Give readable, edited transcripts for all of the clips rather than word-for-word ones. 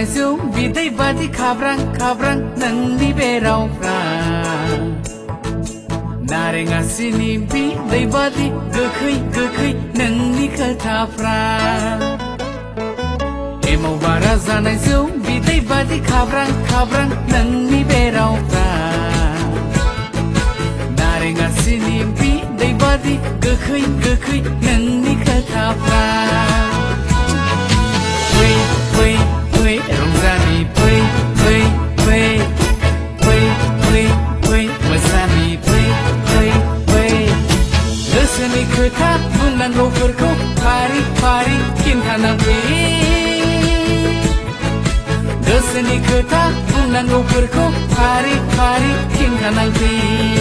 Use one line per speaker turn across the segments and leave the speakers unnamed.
जानाय जौ बिदै बादि खाब्रां खाब्रां नोंनि बे रावफ्रा नारें आसिनि बिदै बादि गोखै गोखै नोंनि खोथाफ्रा एमाव बारा जानाय जौ बिदै बादि खाब्रां खाब्रां नोंनि बे रावफ्रा नारें आसिनि बिदै बादि गोखै गोखै नोंनि खोथाफ्रा फै फै फै रंजानि फै फै फै फै फै फै मोसानि फै फै फै गोसोनि खोथा बुंनांगौफोरखौ फारि फारि खिन्थाना फै गोसोनि खोथा बुंनांगौफोरखौ फारि फारि खिन्थाना फै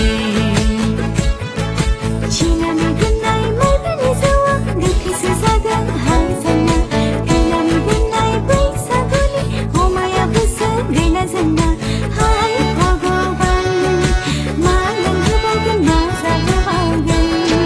चिनानि दोननाय माइब्रानि जौआ गोखैसो जागोन हारसाना गैलानि दोननाय बैसागुनि अमाया बोसोर गैला जोंना हाय भगवान मा लोंहोबावगोन मा जाहोबावगोन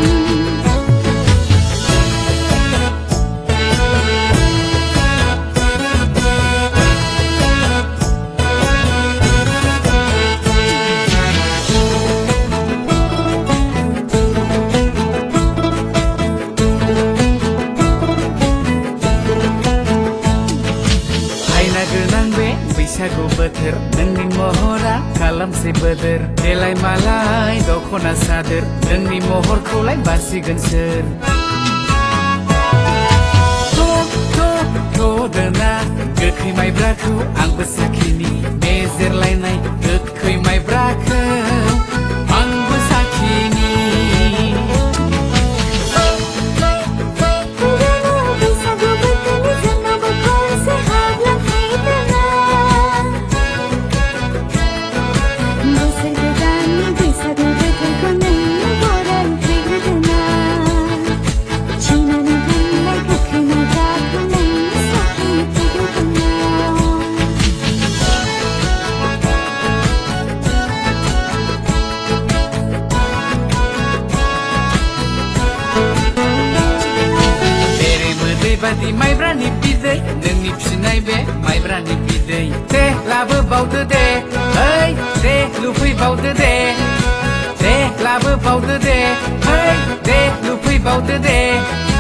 बैसागु बोथोर नोंनि महरा खालामसै बोदोर देलाय मालाय दख'ना सादोर नोंनि महरखौलाय बासिगोन सोर थ'दोना गोखै माइब्राखौ आंबो साखिनि मेजेरलायनाय गोखै माइब्राखौ आंबो साखिनि बादि माइब्रानि बिदै नोंनि फिसिनाय बे माइब्रानि बिदै दे लाबोबावदो दे ओइ दे लुफैबावदो दे दे लाबोबावदो दे ओइ दे लुफैबावदो दे